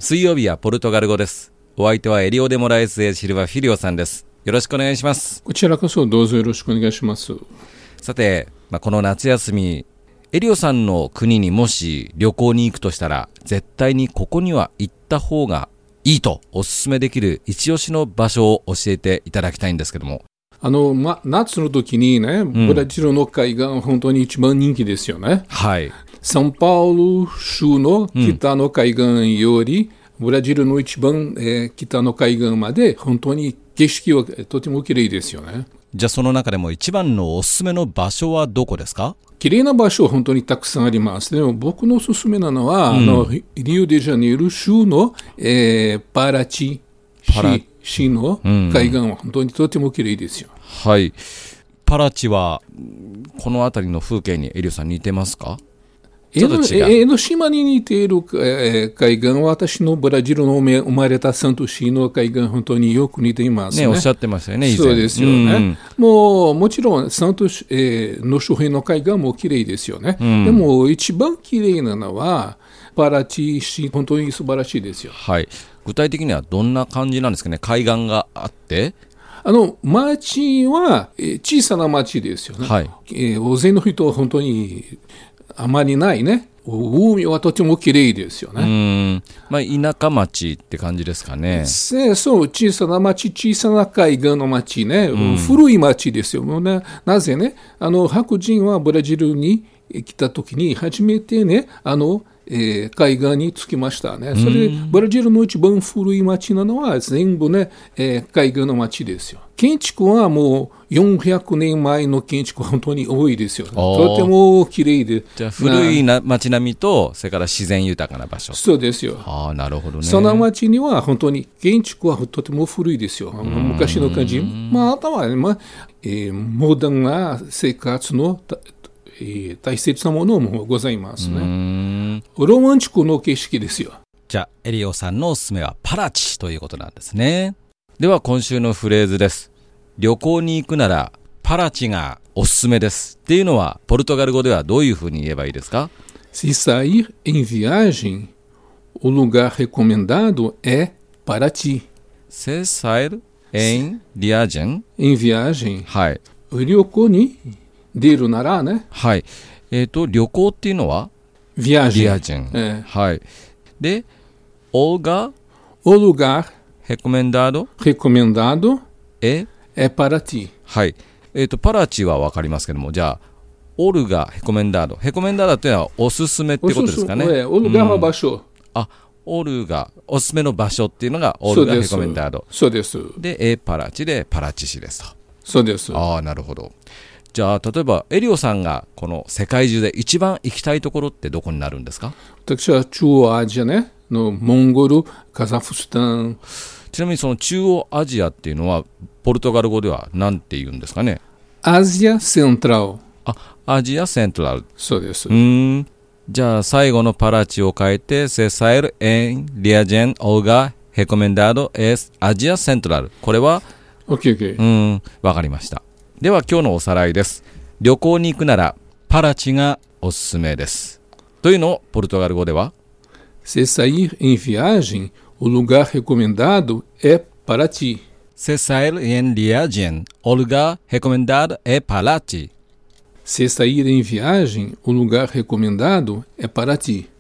水曜日はポルトガル語です。お相手はエリオデモラエス・エシルバ・フィリオさんです。よろしくお願いします。 こちらこそどうぞよろしくお願いします。 さて、この夏休み、エリオさんの国にもし旅行に行くとしたら、絶対にここには行った方がいいとおすすめできる一押しの場所を教えていただきたいんですけども。 夏の時にね、ブラジルの海岸は本当に一番人気ですよね。 はい。 サンパウロ州の北の海岸より、ブラジルの一番、北の海岸まで本当に景色はとても綺麗ですよね。 じゃあその中でも一番のおすすめの場所はどこですか？ 綺麗な場所は本当にたくさんあります。でも僕のおすすめなのは、リオデジャネイロ州の、パラチ市の海岸は本当にとても綺麗ですよ。 はい。パラチはこの辺りの風景にエリオさん似てますか？ちょっと違う。 江ノ島に似ている、海岸は私のブラジルの生まれたサントシーの海岸本当によく似ていますね。 おっしゃってましたよね、以前。 そうですよね。もちろんサントシー、の周辺の海岸も綺麗ですよね。でも一番綺麗なのはパラチ市、本当に素晴らしいですよ。 はい。具体的にはどんな感じなんですかね。海岸があって町は、小さな町ですよね。 はい。 大勢の人は本当にあまりないね。海はとても綺麗ですよね。 田舎町って感じですかね。 そう、小さな町、小さな海岸の町ね。古い町ですよ。なぜね、白人はブラジルに来た時に初めてね、海岸に着きましたね。それでブラジルの一番古い町なのは全部ね、海岸の町ですよ。建築はもう400年前の建築は本当に多いですよ、ね。とても綺麗で。 じゃあ古い町並みとそれから自然豊かな場所。 そうですよ。 なるほどね。 その町には本当に建築はとても古いですよ。昔の感じ。あとは、モダンな生活の大切なものもございますね。ロマンチックの景色ですよ。 じゃあエリオさんのおすすめはパラチということなんですね。では今週のフレーズです。旅行に行くならパラチがおすすめですっていうのはポルトガル語ではどういうふうに言えばいいですか？ Se sair em viagem, o lugar recomendado é Paraty. Se sair em viagem. Em viagem. はい。 旅行に出るならね。 はい。旅行っていうのは viagem。 はい。で、o lugar recomendado é Paraty。 はい。パラチはわかりますけども、じゃあ、オルガヘコメンダード。ヘコメンダードっていうのはおすすめってことですかね。 オルガは場所。 オルガ、おすすめの場所っていうのがオルガヘコメンダード。 そうです。 で、パラチでパラチ市ですと。 そうです。 なるほど。じゃあ例えばエリオさんがこの世界中で一番行きたいところってどこになるんですか？ 私は中央アジアね、のモンゴル、カザフスタン。 ちなみにその中央アジアっていうのはポルトガル語では何て言うんですかね？ アジアセントラル。 アジアセントラル。 そうです。 じゃあ最後のパラチを変えてSe sair en viagem Olga recomendado es Asia Central。これは OK。 わかりました。では今日のおさらいです。旅行に行くならパラチがおすすめです。というのをポルトガル語では Se sair em viagem, o lugar recomendado é Paraty. Se sair en viagem, o lugar recomendado é Paraty. Se sair em viagem, o lugar recomendado é Paraty.